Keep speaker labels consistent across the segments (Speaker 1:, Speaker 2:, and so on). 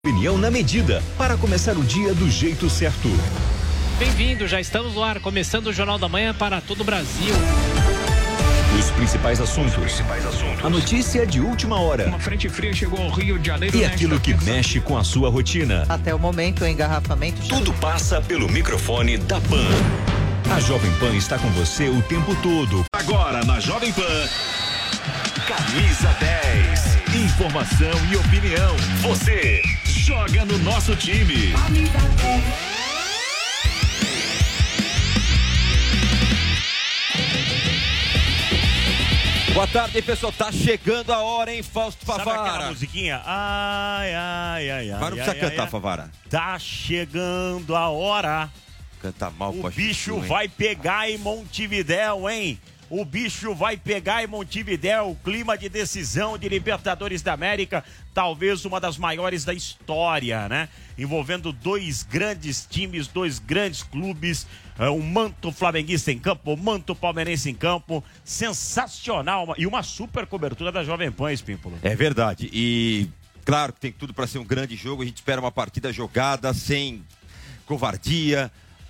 Speaker 1: Opinião na medida, para começar o dia do jeito certo.
Speaker 2: Bem-vindo, já estamos no ar, começando o Jornal da Manhã para todo o Brasil.
Speaker 1: Os principais assuntos. A notícia de última hora.
Speaker 3: Uma frente fria chegou ao Rio de Janeiro.
Speaker 1: E aquilo que mexe com a sua rotina.
Speaker 4: Até o momento, o engarrafamento...
Speaker 1: Tudo passa pelo microfone da Pan. A Jovem Pan está com você o tempo todo. Agora na Jovem Pan, Camisa 10. Informação e opinião. Você joga no nosso time.
Speaker 5: Boa tarde, pessoal. Tá chegando a hora, hein, Fausto Favara?
Speaker 6: Sabe aquela musiquinha? Ai, ai, ai, ai.
Speaker 5: Agora não precisa cantar, Favara.
Speaker 6: Tá chegando a hora.
Speaker 5: Canta mal,
Speaker 6: o bicho vai pegar em Montevidéu, hein? O bicho vai pegar em Montevidéu. Clima de decisão de Libertadores da América. Talvez uma das maiores da história, né? Envolvendo dois grandes times, dois grandes clubes. Um manto flamenguista em campo, um manto palmeirense em campo. Sensacional. E uma super cobertura da Jovem Pan, Espímpolo.
Speaker 5: É verdade. E claro que tem tudo para ser um grande jogo. A gente espera uma partida jogada, sem covardia,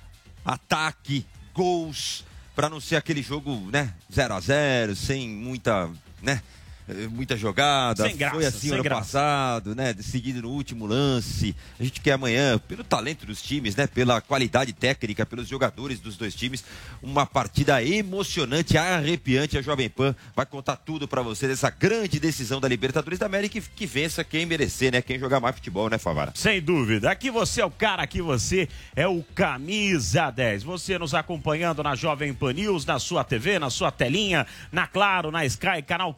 Speaker 5: ataque, gols, para não ser aquele jogo, né, 0-0, sem muita, né, muita jogada.
Speaker 6: Sem graça,
Speaker 5: foi assim ano passado, né, decidido no último lance. A gente quer amanhã, pelo talento dos times, né, pela qualidade técnica, pelos jogadores dos dois times, uma partida emocionante, arrepiante. A Jovem Pan vai contar tudo pra você dessa grande decisão da Libertadores da América, que vença quem merecer, né, quem jogar mais futebol, né, Favara?
Speaker 6: Sem dúvida. Aqui você é o cara, aqui você é o Camisa 10. Você nos acompanhando na Jovem Pan News, na sua TV, na sua telinha, na Claro, na Sky, canal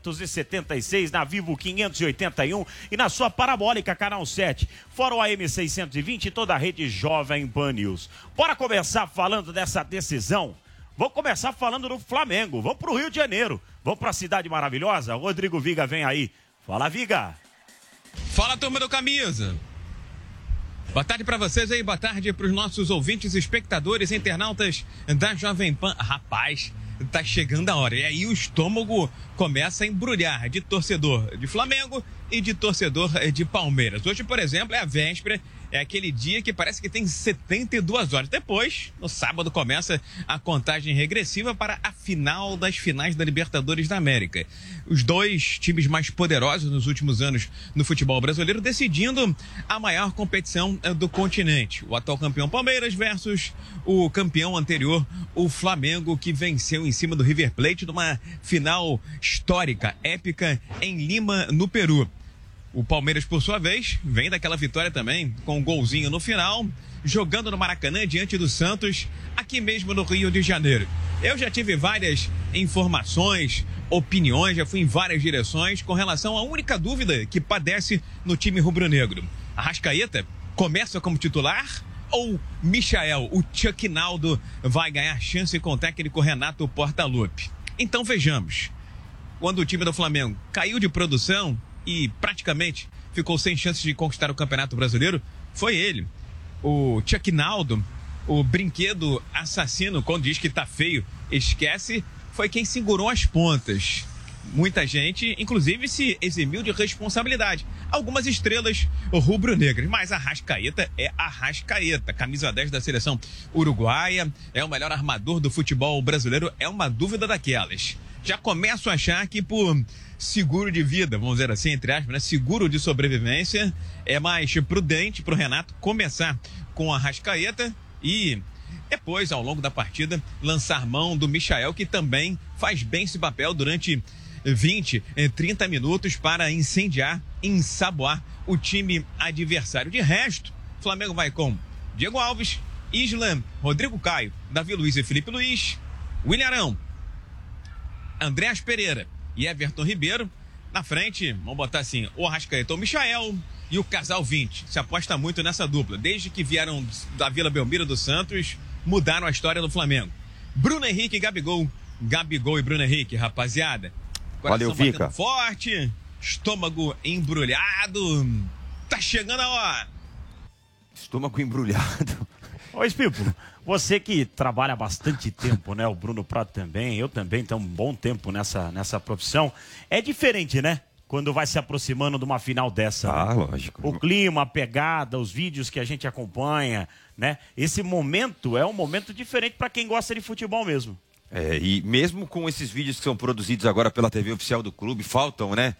Speaker 6: 576, na Vivo 581 e na sua parabólica, canal 7, fora o AM 620 e toda a rede Jovem Pan News. Bora começar falando dessa decisão? Vamos começar falando do Flamengo. Vamos pro Rio de Janeiro. Vamos pra cidade maravilhosa. Rodrigo Viga vem aí. Fala, Viga.
Speaker 3: Fala, turma do Camisa. Boa tarde pra vocês aí, boa tarde pros nossos ouvintes, espectadores, internautas da Jovem Pan. Rapaz, tá chegando a hora. E aí o estômago começa a embrulhar de torcedor de Flamengo e de torcedor de Palmeiras. Hoje, por exemplo, é a véspera, é aquele dia que parece que tem 72 horas. Depois, no sábado, começa a contagem regressiva para a final das finais da Libertadores da América. Os dois times mais poderosos nos últimos anos no futebol brasileiro decidindo a maior competição do continente. O atual campeão Palmeiras versus o campeão anterior, o Flamengo, que venceu em cima do River Plate numa final histórica, épica, em Lima, no Peru. O Palmeiras, por sua vez, vem daquela vitória também, com um golzinho no final, jogando no Maracanã diante do Santos, aqui mesmo no Rio de Janeiro. Eu já tive várias informações, opiniões, já fui em várias direções com relação à única dúvida que padece no time rubro-negro. Arrascaeta começa como titular ou Michael, o Chuck Naldo, vai ganhar chance com o técnico Renato Portaluppi? Então vejamos. Quando o time do Flamengo caiu de produção e praticamente ficou sem chances de conquistar o Campeonato Brasileiro, foi ele, o Chuck Naldo, o brinquedo assassino. Quando diz que tá feio, esquece, foi quem segurou as pontas. Muita gente, inclusive, se eximiu de responsabilidade. Algumas estrelas rubro-negras, mas Arrascaeta é Arrascaeta, camisa 10 da seleção uruguaia, é o melhor armador do futebol brasileiro, é uma dúvida daquelas. Já começo a achar que por seguro de vida, vamos dizer assim, entre aspas, né? Seguro de sobrevivência, é mais prudente para o Renato começar com a Arrascaeta e depois, ao longo da partida, lançar mão do Michael, que também faz bem esse papel durante 20, 30 minutos para incendiar, ensaboar o time adversário. De resto, o Flamengo vai com Diego Alves, Isla, Rodrigo Caio, Davi Luiz e Felipe Luiz, William Arão, Andréas Pereira e Everton Ribeiro. Na frente, vamos botar assim, o Arrascaeta ou Michael e o casal 20. Se aposta muito nessa dupla. Desde que vieram da Vila Belmiro do Santos, mudaram a história do Flamengo. Bruno Henrique e Gabigol. Gabigol e Bruno Henrique, rapaziada. Coração
Speaker 5: valeu, Fica.
Speaker 3: Forte, estômago embrulhado. Tá chegando a hora.
Speaker 5: Estômago embrulhado.
Speaker 6: Ô, Espímpolo, você que trabalha há bastante tempo, né? O Bruno Prado também, eu também, então um bom tempo nessa profissão. É diferente, né? quando vai se aproximando de uma final dessa.
Speaker 5: Ah,
Speaker 6: né?
Speaker 5: lógico.
Speaker 6: O clima, a pegada, os vídeos que a gente acompanha, né? Esse momento é um momento diferente para quem gosta de futebol mesmo.
Speaker 5: E mesmo com esses vídeos que são produzidos agora pela TV oficial do clube, faltam, né?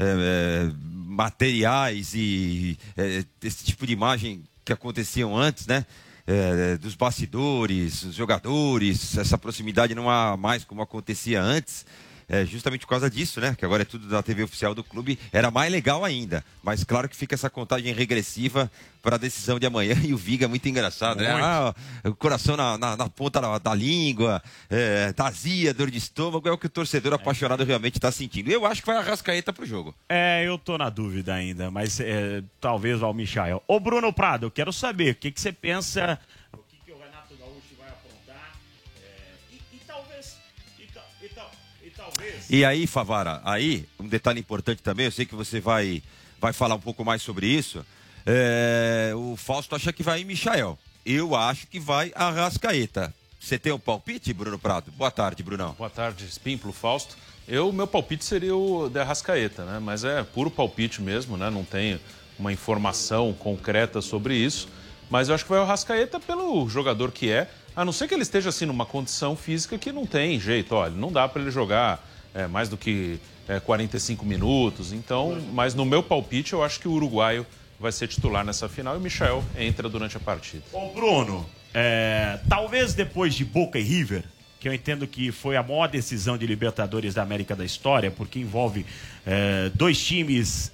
Speaker 5: Materiais e esse tipo de imagem que aconteciam antes, né? Dos bastidores, os jogadores, essa proximidade não há mais como acontecia antes. Justamente por causa disso, né? Que agora é tudo da TV oficial do clube. Era mais legal ainda. Mas claro que fica essa contagem regressiva para a decisão de amanhã. E o Viga é muito engraçado, né? O coração na ponta da língua, azia, dor de estômago. É o que o torcedor apaixonado realmente está sentindo. Eu acho que vai a Arrascaeta pro jogo.
Speaker 6: Eu tô na dúvida ainda, mas talvez ao Michael. Ô Bruno Prado, eu quero saber o que você pensa, o que o Renato Gaúcho vai aprontar.
Speaker 5: E aí, Favara, um detalhe importante também, eu sei que você vai falar um pouco mais sobre isso. O Fausto acha que vai em Michael. Eu acho que vai a Arrascaeta. Você tem um palpite, Bruno Prado? Boa tarde, Brunão.
Speaker 7: Boa tarde, Espímpolo, Fausto. Meu palpite seria o da Arrascaeta, né? Mas é puro palpite mesmo, né? Não tem uma informação concreta sobre isso. Mas eu acho que vai o Arrascaeta pelo jogador que é. A não ser que ele esteja assim numa condição física que não tem jeito. Olha, não dá para ele jogar mais do que 45 minutos. Então, mas no meu palpite eu acho que o uruguaio vai ser titular nessa final e o Michael entra durante a partida.
Speaker 6: Ô Bruno, talvez depois de Boca e River, que eu entendo que foi a maior decisão de Libertadores da América da história, porque envolve dois times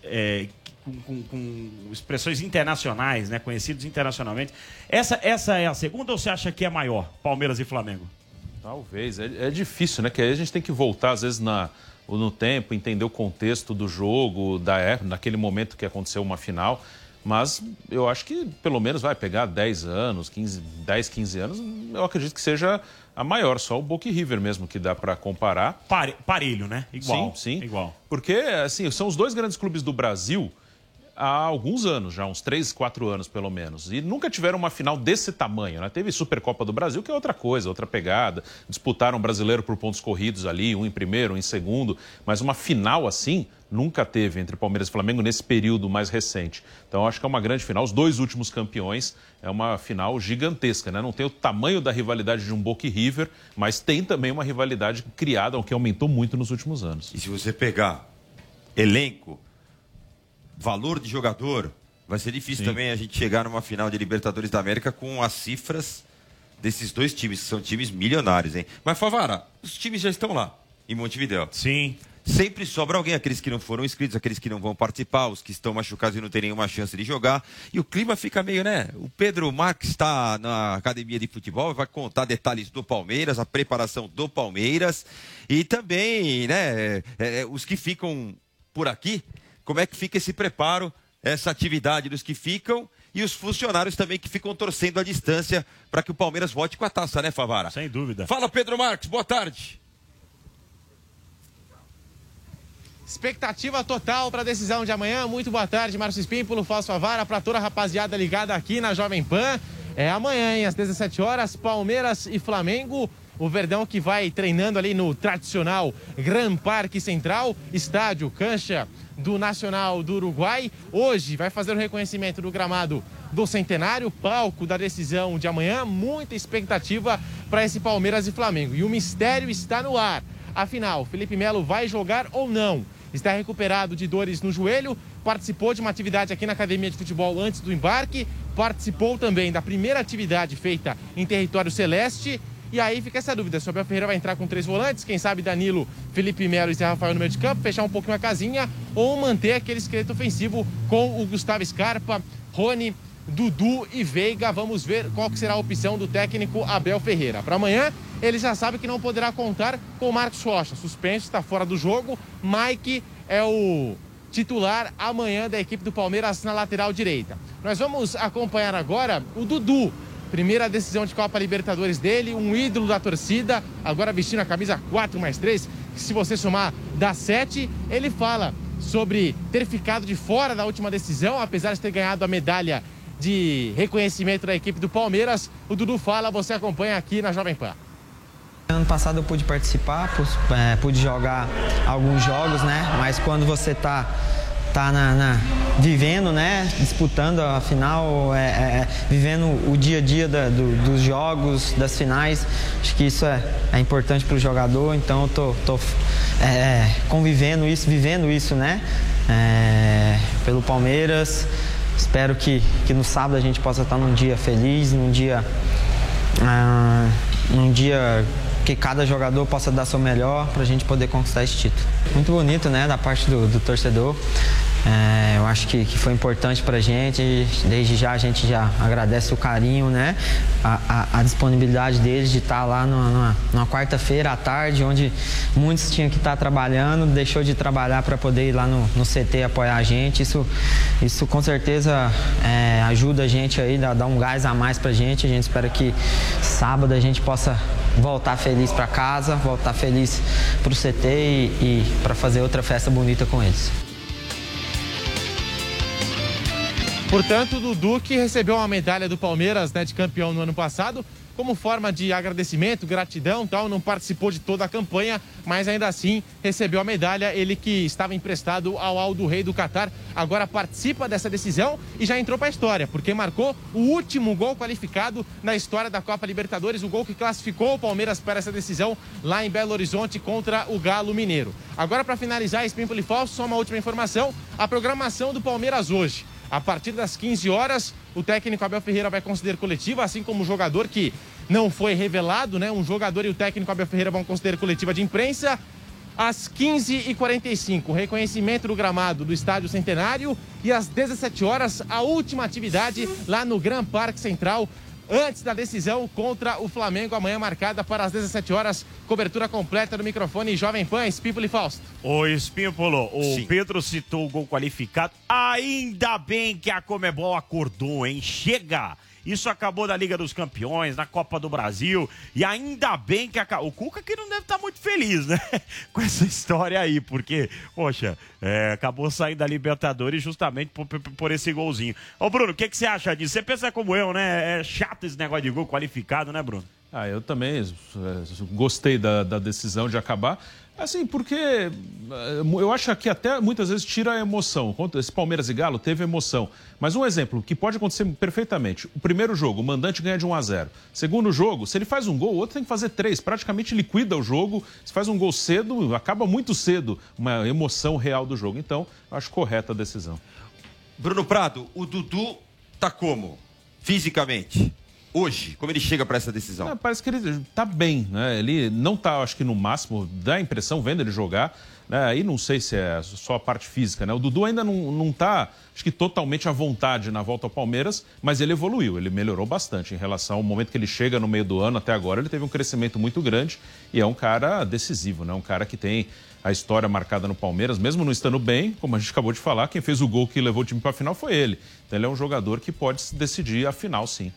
Speaker 6: com expressões internacionais, né, conhecidos internacionalmente. Essa é a segunda ou você acha que é maior, Palmeiras e Flamengo?
Speaker 7: Talvez, é difícil, né? Que aí a gente tem que voltar às vezes no tempo, entender o contexto do jogo, naquele momento que aconteceu uma final. Mas eu acho que pelo menos vai pegar 10 anos, 15 anos, eu acredito que seja a maior, só o Boca e River mesmo que dá para comparar.
Speaker 6: Parelho, né? Igual.
Speaker 7: Sim.
Speaker 6: Igual.
Speaker 7: Porque, assim, são os dois grandes clubes do Brasil há alguns anos já, uns 3, 4 anos pelo menos. E nunca tiveram uma final desse tamanho, né? Teve Supercopa do Brasil, que é outra coisa, outra pegada. Disputaram o brasileiro por pontos corridos ali, um em primeiro, um em segundo. Mas uma final assim, nunca teve entre Palmeiras e Flamengo nesse período mais recente. Então acho que é uma grande final. Os dois últimos campeões, é uma final gigantesca, né? Não tem o tamanho da rivalidade de um Boca e River, mas tem também uma rivalidade criada, o que aumentou muito nos últimos anos.
Speaker 5: E se você pegar elenco, valor de jogador, vai ser difícil também a gente chegar numa final de Libertadores da América com as cifras desses dois times, que são times milionários, hein? Mas, Favara, os times já estão lá, em Montevidéu.
Speaker 6: Sim.
Speaker 5: Sempre sobra alguém, aqueles que não foram inscritos, aqueles que não vão participar, os que estão machucados e não têm nenhuma chance de jogar. E o clima fica meio, né? O Pedro Marques está na academia de futebol, vai contar detalhes do Palmeiras, a preparação do Palmeiras. E também, né, os que ficam por aqui, como é que fica esse preparo, essa atividade dos que ficam e os funcionários também que ficam torcendo à distância para que o Palmeiras volte com a taça, né, Favara?
Speaker 6: Sem dúvida.
Speaker 5: Fala, Pedro Marques, boa tarde.
Speaker 8: Expectativa total para a decisão de amanhã. Muito boa tarde, Márcio Espímpolo, Fausto Favara, para toda a rapaziada ligada aqui na Jovem Pan. É amanhã, hein, às 17 horas, Palmeiras e Flamengo. O Verdão que vai treinando ali no tradicional Gran Parque Central, estádio cancha do Nacional do Uruguai. Hoje vai fazer o reconhecimento do gramado do Centenário, palco da decisão de amanhã. Muita expectativa para esse Palmeiras e Flamengo. E o mistério está no ar. Afinal, Felipe Melo vai jogar ou não? Está recuperado de dores no joelho, participou de uma atividade aqui na Academia de Futebol antes do embarque, participou também da primeira atividade feita em território celeste. E aí fica essa dúvida, se o Abel Ferreira vai entrar com 3 volantes, quem sabe Danilo, Felipe Melo e Zé Rafael no meio de campo, fechar um pouquinho a casinha, ou manter aquele esqueleto ofensivo com o Gustavo Scarpa, Rony, Dudu e Veiga. Vamos ver qual que será a opção do técnico Abel Ferreira. Para amanhã, ele já sabe que não poderá contar com o Marcos Rocha, suspenso, está fora do jogo. Mike é o titular amanhã da equipe do Palmeiras na lateral direita. Nós vamos acompanhar agora o Dudu. Primeira decisão de Copa Libertadores dele, um ídolo da torcida, agora vestindo a camisa 4+3, que se você somar dá 7. Ele fala sobre ter ficado de fora da última decisão, apesar de ter ganhado a medalha de reconhecimento da equipe do Palmeiras. O Dudu fala, você acompanha aqui na Jovem Pan.
Speaker 9: Ano passado eu pude participar, pude jogar alguns jogos, né? Mas quando você tá vivendo, né? Disputando a final, vivendo o dia a dia dos jogos, das finais, acho que isso é importante para o jogador, então eu tô convivendo isso, vivendo isso, né? Pelo Palmeiras. Espero que no sábado a gente possa estar num dia feliz, num dia que cada jogador possa dar seu melhor para a gente poder conquistar esse título. Muito bonito, né, da parte do torcedor. Eu acho que foi importante para a gente. Desde já a gente já agradece o carinho, né, a disponibilidade deles de estar lá numa quarta-feira à tarde, onde muitos tinham que estar trabalhando, deixou de trabalhar para poder ir lá no CT apoiar a gente. Isso com certeza ajuda a gente aí, dá um gás a mais para a gente. A gente espera que sábado a gente possa voltar feliz para casa, voltar feliz para o CT e para fazer outra festa bonita com eles.
Speaker 8: Portanto, o Dudu, que recebeu uma medalha do Palmeiras, né, de campeão no ano passado, como forma de agradecimento, gratidão, tal, não participou de toda a campanha, mas ainda assim recebeu a medalha. Ele que estava emprestado ao Al Rei do Catar, agora participa dessa decisão e já entrou para a história, porque marcou o último gol qualificado na história da Copa Libertadores, o gol que classificou o Palmeiras para essa decisão lá em Belo Horizonte contra o Galo Mineiro. Agora, para finalizar esse Pímpolo e Falso, só uma última informação: a programação do Palmeiras hoje. A partir das 15 horas, o técnico Abel Ferreira vai conceder coletiva, assim como o jogador que não foi revelado, né? Um jogador e o técnico Abel Ferreira vão conceder coletiva de imprensa. Às 15h45, reconhecimento do gramado do Estádio Centenário. E às 17 horas, a última atividade lá no Gran Parque Central, antes da decisão contra o Flamengo, amanhã marcada para as 17 horas. Cobertura completa do microfone Jovem Pan, Espímpolo e Fausto.
Speaker 6: Ô Espímpolo,
Speaker 5: Sim.
Speaker 6: Pedro citou o gol qualificado. Ainda bem que a Conmebol acordou, hein? Chega! Isso acabou da Liga dos Campeões, na Copa do Brasil, e ainda bem que o Cuca que não deve estar muito feliz, né? Com essa história aí, porque, poxa, acabou saindo da Libertadores justamente por esse golzinho. Ô Bruno, o que você acha disso? Você pensa como eu, né? É chato esse negócio de gol qualificado, né, Bruno?
Speaker 7: Eu também gostei da decisão de acabar. Assim, porque eu acho que até muitas vezes tira a emoção. Esse Palmeiras e Galo teve emoção. Mas um exemplo que pode acontecer perfeitamente. O primeiro jogo, o mandante ganha de 1-0. Segundo jogo, se ele faz um gol, o outro tem que fazer 3. Praticamente liquida o jogo. Se faz um gol cedo, acaba muito cedo uma emoção real do jogo. Então, eu acho correta a decisão.
Speaker 5: Bruno Prado, o Dudu tá como? Fisicamente? Hoje, como ele chega para essa decisão?
Speaker 7: Parece que ele está bem, né? Ele não está, acho que no máximo, dá a impressão, vendo ele jogar, né? Aí não sei se é só a parte física, né? O Dudu ainda não está, acho que totalmente à vontade na volta ao Palmeiras, mas ele evoluiu, ele melhorou bastante em relação ao momento que ele chega no meio do ano até agora. Ele teve um crescimento muito grande e é um cara decisivo, né? Um cara que tem a história marcada no Palmeiras, mesmo não estando bem, como a gente acabou de falar, quem fez o gol que levou o time para a final foi ele. Então ele é um jogador que pode decidir a final, sim.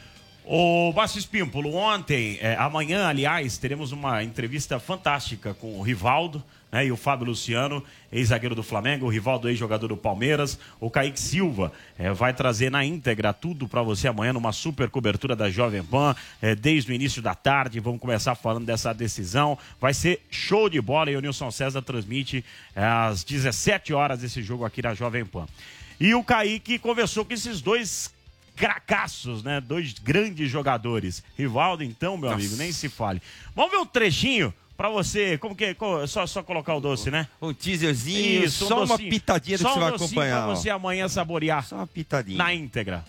Speaker 6: Ô, Márcio Espímpolo, amanhã, aliás, teremos uma entrevista fantástica com o Rivaldo, né, e o Fábio Luciano, ex-zagueiro do Flamengo, o Rivaldo, ex-jogador do Palmeiras, o Kaique Silva vai trazer na íntegra tudo para você amanhã numa super cobertura da Jovem Pan, desde o início da tarde. Vamos começar falando dessa decisão, vai ser show de bola e o Nilson César transmite às 17 horas esse jogo aqui na Jovem Pan. E o Kaique conversou com esses dois cracaços, né? Dois grandes jogadores. Rivaldo, então, meu amigo, nem se fale. Vamos ver um trechinho pra você. Como que é? Só colocar o doce, né?
Speaker 5: Um teaserzinho,
Speaker 6: isso,
Speaker 5: só
Speaker 6: um
Speaker 5: uma pitadinha do que você vai acompanhar.
Speaker 6: Pra você amanhã saborear.
Speaker 5: Só uma pitadinha.
Speaker 6: Na íntegra.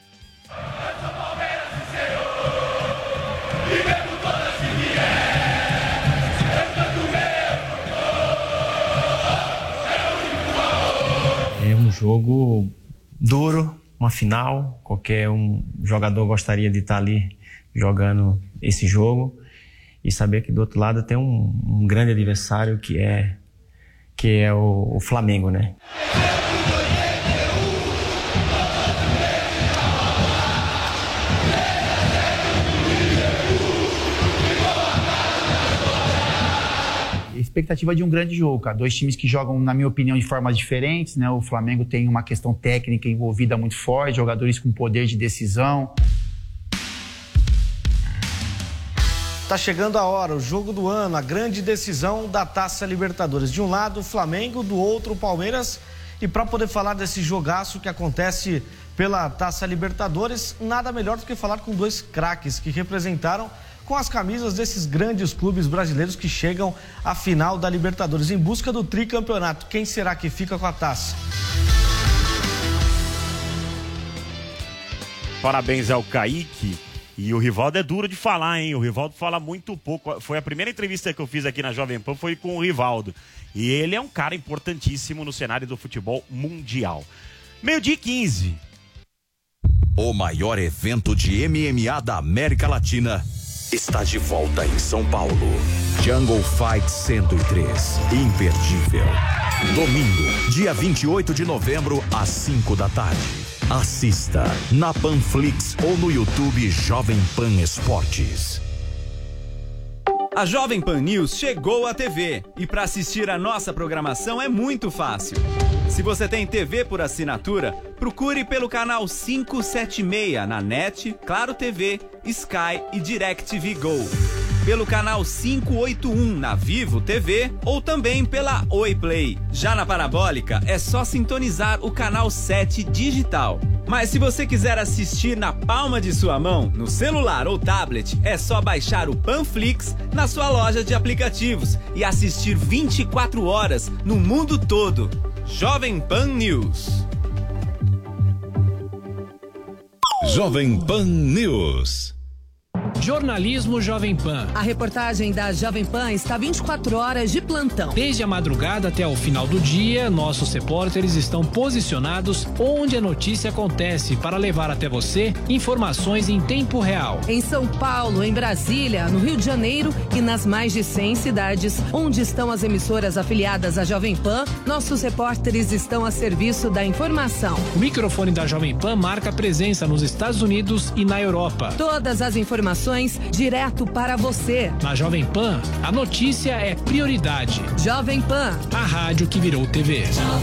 Speaker 10: É um jogo duro, uma final. Qualquer jogador gostaria de estar ali jogando esse jogo e saber que do outro lado tem um grande adversário que é o Flamengo, né?
Speaker 11: Expectativa de um grande jogo, cara. Dois times que jogam, na minha opinião, de formas diferentes, né? O Flamengo tem uma questão técnica envolvida muito forte, jogadores com poder de decisão.
Speaker 12: Tá chegando a hora, o jogo do ano, a grande decisão da Taça Libertadores. De um lado o Flamengo, do outro o Palmeiras. E para poder falar desse jogaço que acontece pela Taça Libertadores, nada melhor do que falar com dois craques que representaram com as camisas desses grandes clubes brasileiros que chegam à final da Libertadores em busca do tricampeonato. Quem será que fica com a taça?
Speaker 6: Parabéns ao Kaique. E o Rivaldo é duro de falar, hein? O Rivaldo fala muito pouco. Foi a primeira entrevista que eu fiz aqui na Jovem Pan, foi com o Rivaldo. E ele é um cara importantíssimo no cenário do futebol mundial. 12h15.
Speaker 1: O maior evento de MMA da América Latina está de volta em São Paulo. Jungle Fight 103. Imperdível. Domingo, dia 28 de novembro, às 5 da tarde. Assista na Panflix ou no YouTube Jovem Pan Esportes.
Speaker 13: A Jovem Pan News chegou à TV e para assistir a nossa programação é muito fácil. Se você tem TV por assinatura, procure pelo canal 576 na NET, Claro TV, Sky e DirecTV Go. Pelo canal 581 na Vivo TV ou também pela Oi Play. Já na parabólica é só sintonizar o canal 7 digital. Mas se você quiser assistir na palma de sua mão, no celular ou tablet, é só baixar o Panflix na sua loja de aplicativos e assistir 24 horas no mundo todo. Jovem Pan News.
Speaker 1: Jovem Pan News.
Speaker 2: Jornalismo Jovem Pan.
Speaker 14: A reportagem da Jovem Pan está 24 horas de plantão.
Speaker 2: Desde a madrugada até o final do dia, nossos repórteres estão posicionados onde a notícia acontece para levar até você informações em tempo real.
Speaker 14: Em São Paulo, em Brasília, no Rio de Janeiro e nas mais de 100 cidades onde estão as emissoras afiliadas à Jovem Pan, nossos repórteres estão a serviço da informação.
Speaker 2: O microfone da Jovem Pan marca presença nos Estados Unidos e na Europa.
Speaker 14: Todas as informações direto para você.
Speaker 2: Na Jovem Pan, a notícia é prioridade.
Speaker 14: Jovem Pan,
Speaker 2: a rádio que virou TV.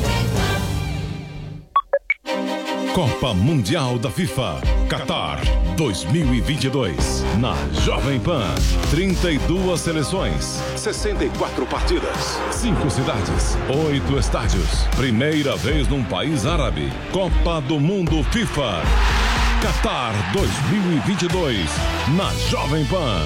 Speaker 1: Copa Mundial da FIFA, Qatar 2022. Na Jovem Pan, 32 seleções, 64 partidas, 5 cidades, 8 estádios. Primeira vez num país árabe. Copa do Mundo FIFA. Qatar 2022, na Jovem Pan.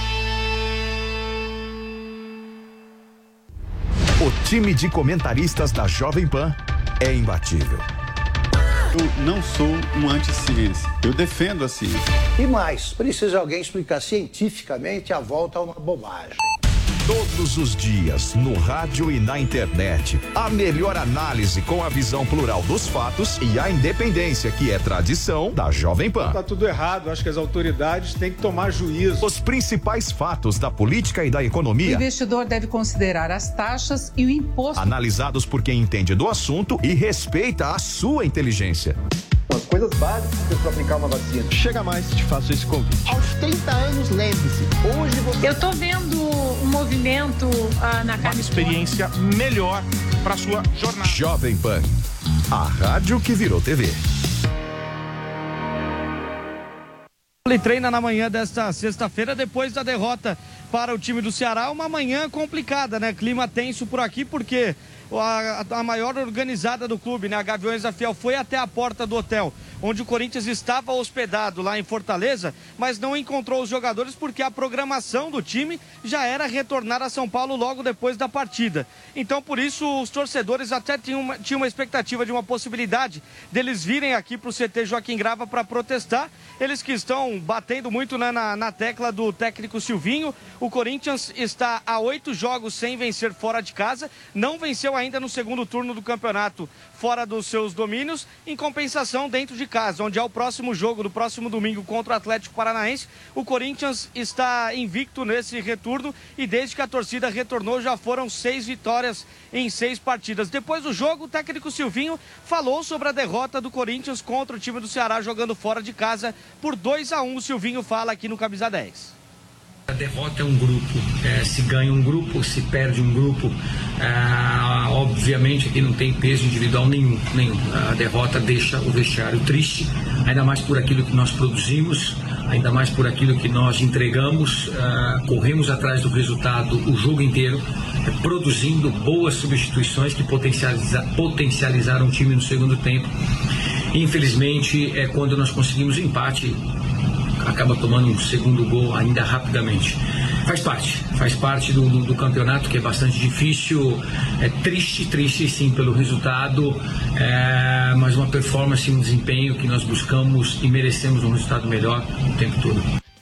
Speaker 15: O time de comentaristas da Jovem Pan é imbatível.
Speaker 16: Eu não sou um anti-ciência, eu defendo a ciência.
Speaker 17: E mais, precisa alguém explicar cientificamente a volta a uma bobagem.
Speaker 15: Todos os dias, no rádio e na internet, a melhor análise com a visão plural dos fatos e a independência, que é tradição da Jovem Pan.
Speaker 18: Tá tudo errado, acho que as autoridades têm que tomar juízo.
Speaker 15: Os principais fatos da política e da economia.
Speaker 19: O investidor deve considerar as taxas e o imposto.
Speaker 15: Analisados por quem entende do assunto e respeita a sua inteligência.
Speaker 17: As coisas básicas para aplicar uma vacina.
Speaker 18: Chega mais, te faço esse convite.
Speaker 17: Aos 30 anos, lembre-se, hoje você...
Speaker 19: Eu tô vendo um movimento na capital.
Speaker 6: Uma experiência melhor para sua jornada.
Speaker 15: Jovem Pan, a rádio que virou TV.
Speaker 12: Ele treina na manhã desta sexta-feira depois da derrota para o time do Ceará. Uma manhã complicada, né? Clima tenso por aqui porque a maior organizada do clube, né? A Gaviões da Fiel, foi até a porta do hotel onde o Corinthians estava hospedado lá em Fortaleza, mas não encontrou os jogadores porque a programação do time já era retornar a São Paulo logo depois da partida. Então, por isso, os torcedores até tinham uma expectativa de uma possibilidade deles virem aqui para o CT Joaquim Grava para protestar. Eles que estão batendo muito, né, na tecla do técnico Silvinho. O Corinthians está a 8 jogos sem vencer fora de casa, não venceu ainda no segundo turno do campeonato fora dos seus domínios, em compensação dentro de casa, onde é o próximo jogo do próximo domingo contra o Atlético Paranaense. O Corinthians está invicto nesse retorno e desde que a torcida retornou já foram 6 vitórias em 6 partidas. Depois do jogo, o técnico Silvinho falou sobre a derrota do Corinthians contra o time do Ceará jogando fora de casa por 2-1. O Silvinho fala aqui no Camisa 10.
Speaker 20: A derrota é um grupo, se ganha um grupo, se perde um grupo, obviamente aqui não tem peso individual nenhum. A derrota deixa o vestiário triste, ainda mais por aquilo que nós produzimos, ainda mais por aquilo que nós entregamos, corremos atrás do resultado o jogo inteiro, produzindo boas substituições que potencializaram o time no segundo tempo. Infelizmente, quando nós conseguimos o empate, acaba tomando um segundo gol ainda rapidamente. Faz parte do campeonato, que é bastante difícil, é triste sim pelo resultado, mas uma performance, um desempenho que nós buscamos e merecemos um resultado melhor o tempo todo.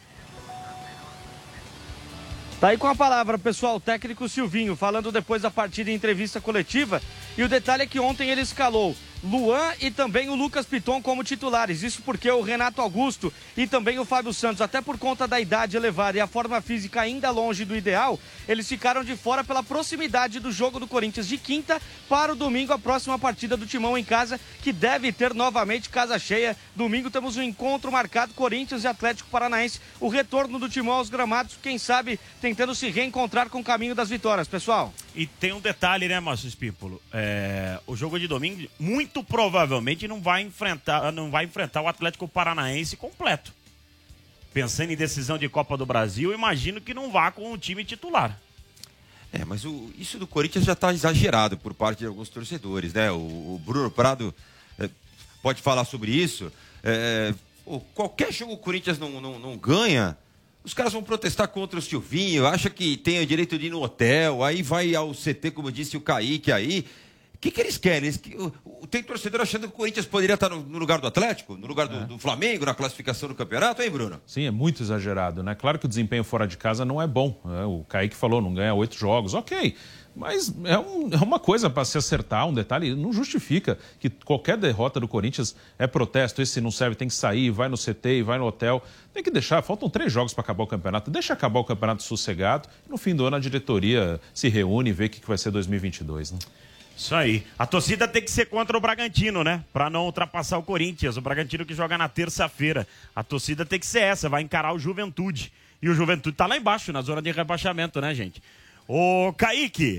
Speaker 12: Tá aí com a palavra, pessoal, o técnico Silvinho, falando depois da partida em entrevista coletiva, e o detalhe é que ontem ele escalou Luan e também o Lucas Piton como titulares. Isso porque o Renato Augusto e também o Fábio Santos, até por conta da idade elevada e a forma física ainda longe do ideal, eles ficaram de fora pela proximidade do jogo do Corinthians de quinta para o domingo, a próxima partida do Timão em casa, que deve ter novamente casa cheia. Domingo temos um encontro marcado, Corinthians e Atlético Paranaense, o retorno do Timão aos gramados, quem sabe tentando se reencontrar com o caminho das vitórias, pessoal.
Speaker 6: E tem um detalhe, né, Márcio Espímpolo? O jogo de domingo, muito provavelmente não vai enfrentar o Atlético Paranaense completo. Pensando em decisão de Copa do Brasil, imagino que não vá com o time titular.
Speaker 5: Mas isso do Corinthians já está exagerado por parte de alguns torcedores, né? O Bruno Prado pode falar sobre isso. Qualquer jogo o Corinthians não ganha, os caras vão protestar contra o Silvinho, acha que tem o direito de ir no hotel, aí vai ao CT, como disse o Kaique aí. O que eles querem? Tem torcedor achando que o Corinthians poderia estar no lugar do Atlético, no lugar do Flamengo, na classificação do campeonato, hein, Bruno?
Speaker 7: Sim, é muito exagerado, né? Claro que o desempenho fora de casa não é bom. O Kaique falou, não ganha 8 jogos, ok. Mas é uma coisa para se acertar, um detalhe, não justifica que qualquer derrota do Corinthians é protesto, esse não serve, tem que sair, vai no CT, vai no hotel. Tem que deixar, faltam 3 jogos para acabar o campeonato, deixa acabar o campeonato sossegado, e no fim do ano a diretoria se reúne e vê o que vai ser 2022, né?
Speaker 6: Isso aí. A torcida tem que ser contra o Bragantino, né? Pra não ultrapassar o Corinthians. O Bragantino que joga na terça-feira. A torcida tem que ser essa, vai encarar o Juventude. E o Juventude tá lá embaixo, na zona de rebaixamento, né, gente? Ô, Kaique,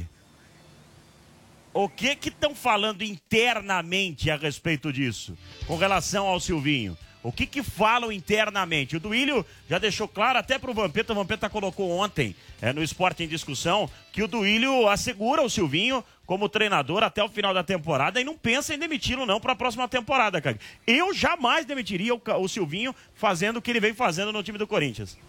Speaker 6: o que estão falando internamente a respeito disso? Com relação ao Silvinho? O que falam internamente? O Duílio já deixou claro até pro Vampeta. O Vampeta colocou ontem no Esporte em Discussão que o Duílio assegura o Silvinho como treinador até o final da temporada e não pensa em demiti-lo não para a próxima temporada, cara. Eu jamais demitiria o Silvinho fazendo o que ele vem fazendo no time do Corinthians.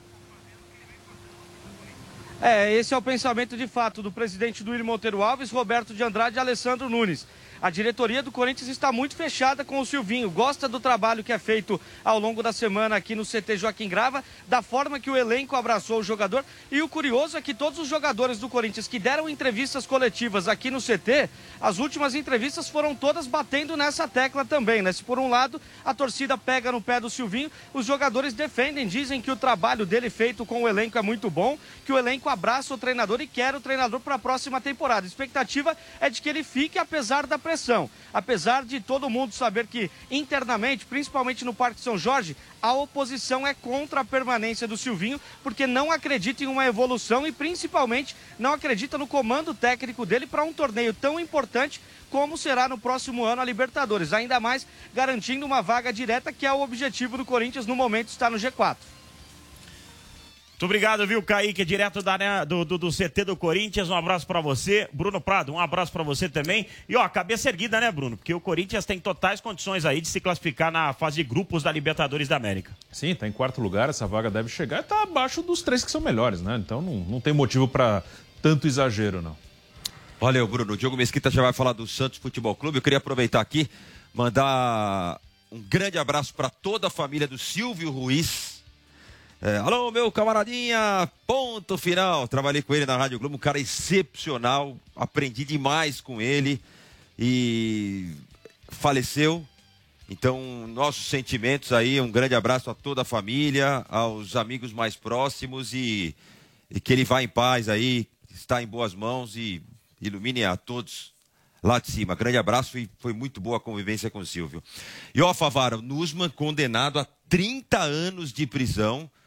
Speaker 12: Esse é o pensamento de fato do presidente Duílio Monteiro Alves, Roberto de Andrade e Alessandro Nunes. A diretoria do Corinthians está muito fechada com o Silvinho, gosta do trabalho que é feito ao longo da semana aqui no CT Joaquim Grava, da forma que o elenco abraçou o jogador. E o curioso é que todos os jogadores do Corinthians que deram entrevistas coletivas aqui no CT, as últimas entrevistas foram todas batendo nessa tecla também, né? Se por um lado a torcida pega no pé do Silvinho, os jogadores defendem, dizem que o trabalho dele feito com o elenco é muito bom, que o elenco abraça o treinador e quer o treinador para a próxima temporada. A expectativa é de que ele fique apesar da pressão. Apesar de todo mundo saber que internamente, principalmente no Parque São Jorge, a oposição é contra a permanência do Silvinho, porque não acredita em uma evolução e principalmente não acredita no comando técnico dele para um torneio tão importante como será no próximo ano a Libertadores, ainda mais garantindo uma vaga direta, que é o objetivo do Corinthians no momento, está no G4.
Speaker 6: Muito obrigado, viu, Kaique, direto do CT do Corinthians. Um abraço pra você. Bruno Prado, um abraço pra você também. E ó, cabeça erguida, né, Bruno? Porque o Corinthians tem totais condições aí de se classificar na fase de grupos da Libertadores da América.
Speaker 7: Sim, tá em 4º lugar, essa vaga deve chegar e tá abaixo dos 3 que são melhores, né? Então não tem motivo pra tanto exagero, não.
Speaker 5: Valeu, Bruno. O Diogo Mesquita já vai falar do Santos Futebol Clube. Eu queria aproveitar aqui, mandar um grande abraço pra toda a família do Silvio Ruiz. Alô, meu camaradinha, ponto final. Trabalhei com ele na Rádio Globo, um cara excepcional, aprendi demais com ele e faleceu. Então, nossos sentimentos aí, um grande abraço a toda a família, aos amigos mais próximos e que ele vá em paz aí, está em boas mãos e ilumine a todos lá de cima. Grande abraço e foi muito boa a convivência com o Silvio. E ó, Favara, o Nussmann condenado a 30 anos de prisão.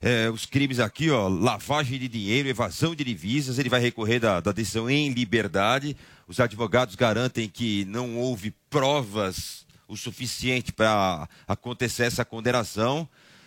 Speaker 5: os crimes aqui, ó, lavagem de dinheiro, evasão de divisas. Ele vai recorrer da decisão em liberdade. Os advogados garantem que não houve provas o suficiente para acontecer essa condenação,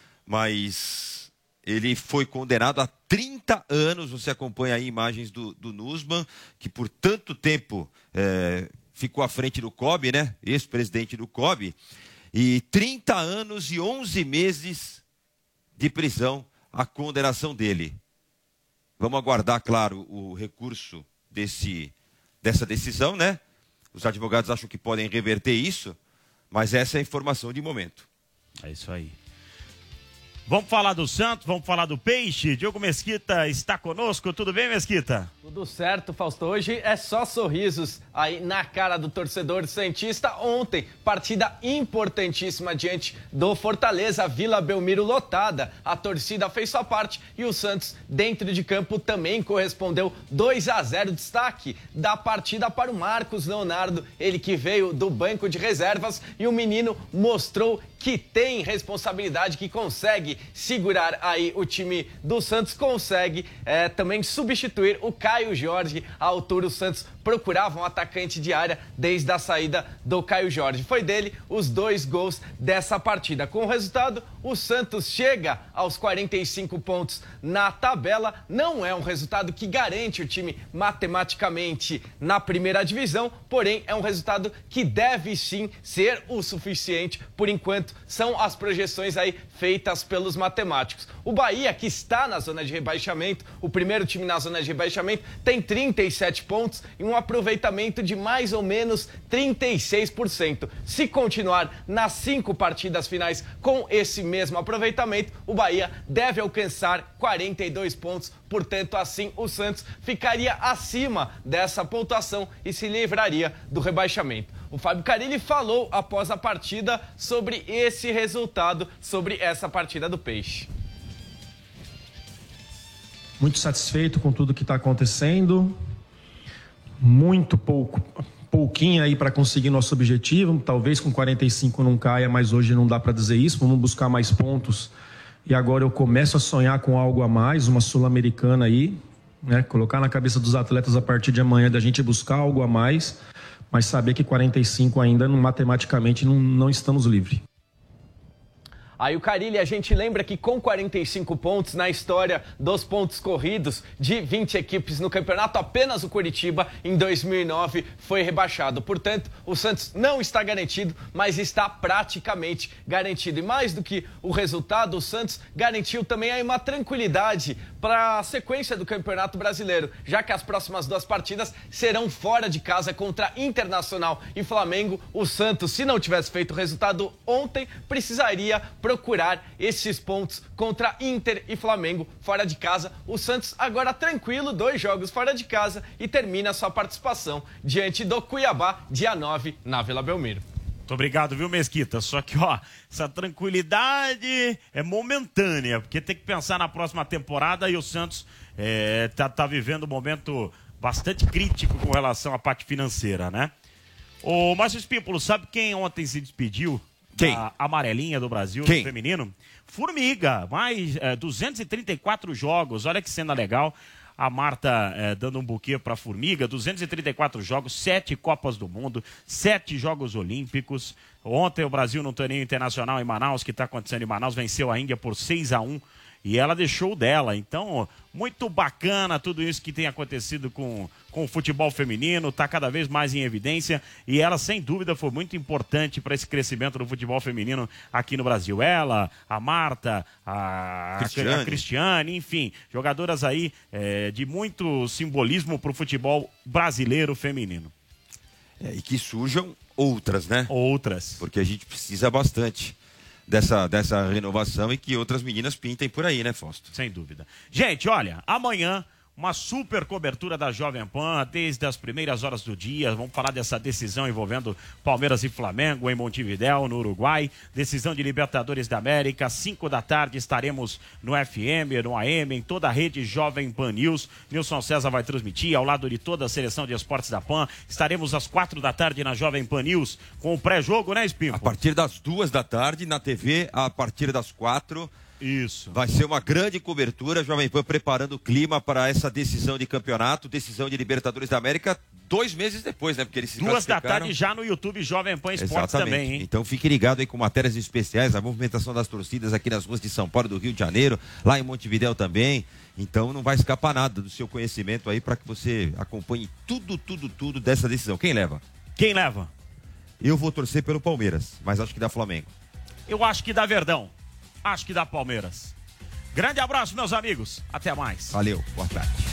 Speaker 5: mas ele foi condenado a 30 anos. Você acompanha aí imagens do Nussmann, que por tanto tempo ficou à frente do COB, né? Ex-presidente do COB, e 30 anos e 11 meses de prisão a condenação dele. Vamos aguardar, claro, o recurso dessa decisão, né? Os advogados acham que podem reverter isso, mas essa é a informação de momento.
Speaker 6: É isso aí. Vamos falar do Santos, vamos falar do Peixe. Diogo Mesquita está conosco. Tudo bem, Mesquita?
Speaker 21: Tudo certo, Fausto. Hoje é só sorrisos aí na cara do torcedor santista. Ontem, partida importantíssima diante do Fortaleza, Vila Belmiro lotada. A torcida fez sua parte e o Santos, dentro de campo, também correspondeu 2-0. Destaque da partida para o Marcos Leonardo, ele que veio do banco de reservas, e o menino mostrou que tem responsabilidade, que consegue segurar aí o time do Santos, consegue também substituir o Caio Jorge. À altura, o Santos procurava um atacante de área desde a saída do Caio Jorge. Foi dele os 2 gols dessa partida. Com o resultado, o Santos chega aos 45 pontos na tabela. Não é um resultado que garante o time matematicamente na primeira divisão, porém é um resultado que deve sim ser o suficiente. Por enquanto, são as projeções aí feitas pelos matemáticos. O Bahia, que está na zona de rebaixamento, o primeiro time na zona de rebaixamento, tem 37 pontos e um aproveitamento de mais ou menos 36%. Se continuar nas 5 partidas finais com esse mesmo aproveitamento, o Bahia deve alcançar 42 pontos. Portanto, assim, o Santos ficaria acima dessa pontuação e se livraria do rebaixamento. O Fábio Carilli falou após a partida sobre esse resultado, sobre essa partida do Peixe.
Speaker 22: Muito satisfeito com tudo que está acontecendo. Muito pouquinho aí para conseguir nosso objetivo. Talvez com 45 não caia, mas hoje não dá para dizer isso. Vamos buscar mais pontos. E agora eu começo a sonhar com algo a mais, uma Sul-Americana aí, né? Colocar na cabeça dos atletas a partir de amanhã da gente buscar algo a mais, mas saber que 45 ainda, matematicamente, não estamos livres.
Speaker 21: Aí o Carilli, a gente lembra que com 45 pontos na história dos pontos corridos de 20 equipes no campeonato, apenas o Coritiba em 2009 foi rebaixado. Portanto, o Santos não está garantido, mas está praticamente garantido. E mais do que o resultado, o Santos garantiu também aí uma tranquilidade para a sequência do Campeonato Brasileiro, já que as próximas 2 partidas serão fora de casa contra Internacional e Flamengo. O Santos, se não tivesse feito o resultado ontem, precisaria procurar esses pontos contra Inter e Flamengo fora de casa. O Santos agora tranquilo, 2 jogos fora de casa e termina sua participação diante do Cuiabá, dia 9, na Vila Belmiro.
Speaker 6: Muito obrigado, viu, Mesquita? Só que, ó, essa tranquilidade é momentânea, porque tem que pensar na próxima temporada e o Santos tá vivendo um momento bastante crítico com relação à parte financeira, né? Ô, Márcio Espímpolo, sabe quem ontem se despediu?
Speaker 5: Quem?
Speaker 6: Da amarelinha do Brasil,
Speaker 5: Quem?
Speaker 6: no feminino? Formiga, mais 234 jogos, olha que cena legal. A Marta dando um buquê para a Formiga, 234 jogos, 7 Copas do Mundo, 7 Jogos Olímpicos. Ontem o Brasil no torneio internacional em Manaus, que está acontecendo em Manaus, venceu a Índia por 6-1 e ela deixou o dela. Então, muito bacana tudo isso que tem acontecido com o futebol feminino, está cada vez mais em evidência e ela, sem dúvida, foi muito importante para esse crescimento do futebol feminino aqui no Brasil. Ela, a Marta, a Cristiane, enfim, jogadoras aí de muito simbolismo para o futebol brasileiro feminino.
Speaker 5: E que surjam outras, né?
Speaker 6: Outras.
Speaker 5: Porque a gente precisa bastante dessa renovação e que outras meninas pintem por aí, né, Fausto?
Speaker 6: Sem dúvida. Gente, olha, amanhã uma super cobertura da Jovem Pan desde as primeiras horas do dia. Vamos falar dessa decisão envolvendo Palmeiras e Flamengo em Montevidéu, no Uruguai. Decisão de Libertadores da América, 5 da tarde estaremos no FM, no AM, em toda a rede Jovem Pan News. Nilson César vai transmitir ao lado de toda a seleção de esportes da Pan. Estaremos às 4 da tarde na Jovem Pan News com o pré-jogo, né, Espinho?
Speaker 5: A partir das 2 da tarde na TV, a partir das 4.
Speaker 6: Isso.
Speaker 5: Vai ser uma grande cobertura, Jovem Pan preparando o clima para essa decisão de campeonato, decisão de Libertadores da América, 2 meses depois, né? Porque eles se
Speaker 6: 2 da
Speaker 5: classificaram.
Speaker 6: tarde já no YouTube Jovem Pan Esportes também, hein?
Speaker 5: Então fique ligado aí com matérias especiais, a movimentação das torcidas aqui nas ruas de São Paulo, do Rio de Janeiro, lá em Montevidéu também. Então não vai escapar nada do seu conhecimento aí para que você acompanhe tudo dessa decisão. Quem leva?
Speaker 6: Quem leva?
Speaker 5: Eu vou torcer pelo Palmeiras, mas acho que dá Flamengo.
Speaker 6: Eu acho que dá Verdão. Acho que dá Palmeiras. Grande abraço, meus amigos. Até mais.
Speaker 5: Valeu, boa tarde.